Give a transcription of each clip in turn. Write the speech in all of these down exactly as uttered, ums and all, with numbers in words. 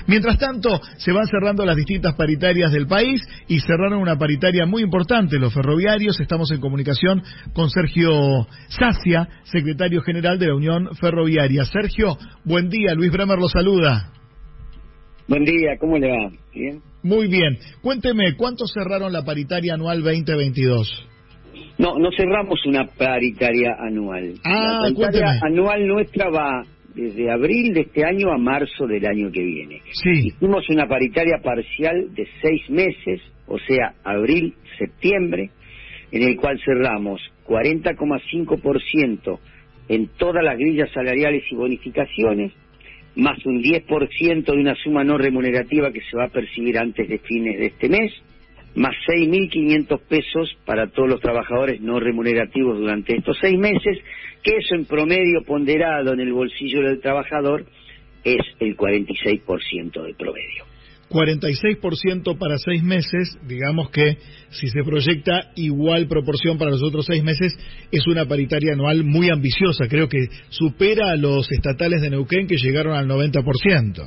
Mientras tanto, se van cerrando las distintas paritarias del país y cerraron una paritaria muy importante, los ferroviarios. Estamos en comunicación con Sergio Sacia, secretario general de la Unión Ferroviaria. Sergio, buen día, Luis Bremer lo saluda. Buen día, ¿cómo le va? ¿Bien? Muy bien. Cuénteme, ¿cuánto cerraron la paritaria anual veinte veintidós? No, no cerramos una paritaria anual. Ah, la paritaria cuénteme. anual nuestra va desde abril de este año a marzo del año que viene. Sí. Hicimos una paritaria parcial de seis meses, o sea, abril-septiembre, en el cual cerramos cuarenta coma cinco por ciento en todas las grillas salariales y bonificaciones, más un diez por ciento de una suma no remunerativa que se va a percibir antes de fines de este mes, más seis mil quinientos pesos para todos los trabajadores no remunerativos durante estos seis meses, que eso en promedio ponderado en el bolsillo del trabajador es el cuarenta y seis por ciento de promedio. cuarenta y seis por ciento para seis meses, digamos que si se proyecta igual proporción para los otros seis meses, es una paritaria anual muy ambiciosa, creo que supera a los estatales de Neuquén que llegaron al noventa por ciento.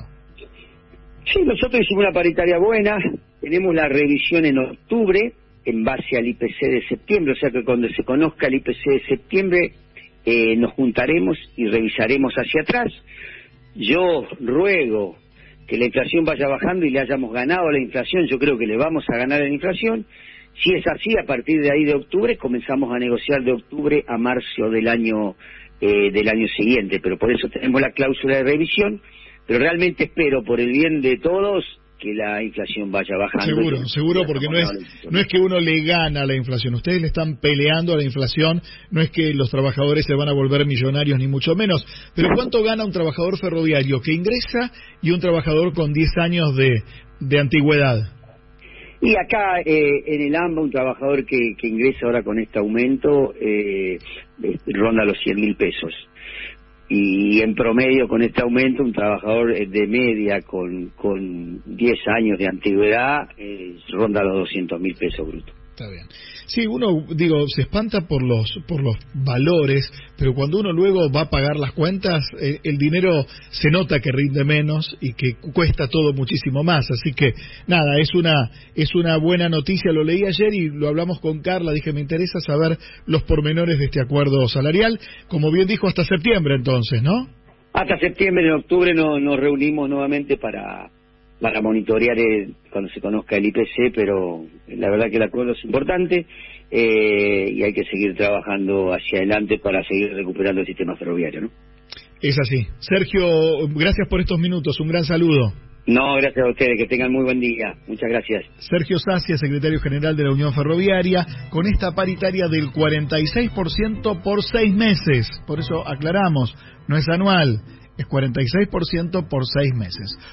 Sí, nosotros hicimos una paritaria buena, tenemos la revisión en octubre en base al I P C de septiembre, o sea que cuando se conozca el I P C de septiembre eh, nos juntaremos y revisaremos hacia atrás. Yo ruego que la inflación vaya bajando y le hayamos ganado a la inflación. Yo creo que le vamos a ganar a la inflación. Si es así, a partir de ahí de octubre comenzamos a negociar de octubre a marzo del año eh, del año siguiente, pero por eso tenemos la cláusula de revisión. Pero realmente espero, por el bien de todos, que la inflación vaya bajando. Seguro, seguro, porque no es no es que uno le gana a la inflación, ustedes le están peleando a la inflación, no es que los trabajadores se van a volver millonarios ni mucho menos, pero ¿cuánto gana un trabajador ferroviario que ingresa y un trabajador con diez años de, de antigüedad? Y acá eh, en el AMBA un trabajador que, que ingresa ahora con este aumento eh, ronda los cien mil pesos. Y en promedio con este aumento un trabajador de media con con diez años de antigüedad eh, ronda los doscientos mil pesos brutos. Está bien. Sí, uno, digo, se espanta por los por los valores, pero cuando uno luego va a pagar las cuentas, eh, el dinero se nota que rinde menos y que cuesta todo muchísimo más. Así que, nada, es una es una buena noticia. Lo leí ayer y lo hablamos con Carla. Dije, me interesa saber los pormenores de este acuerdo salarial. Como bien dijo, hasta septiembre entonces, ¿no? Hasta septiembre, en octubre no, nos reunimos nuevamente para... para monitorear el, cuando se conozca el I P C, pero la verdad que el acuerdo es importante eh, y hay que seguir trabajando hacia adelante para seguir recuperando el sistema ferroviario, ¿no? Es así. Sergio, gracias por estos minutos, un gran saludo. No, gracias a ustedes, que tengan muy buen día. Muchas gracias. Sergio Sacia, secretario general de la Unión Ferroviaria, con esta paritaria del cuarenta y seis por ciento por seis meses. Por eso aclaramos, no es anual, es cuarenta y seis por ciento por seis meses.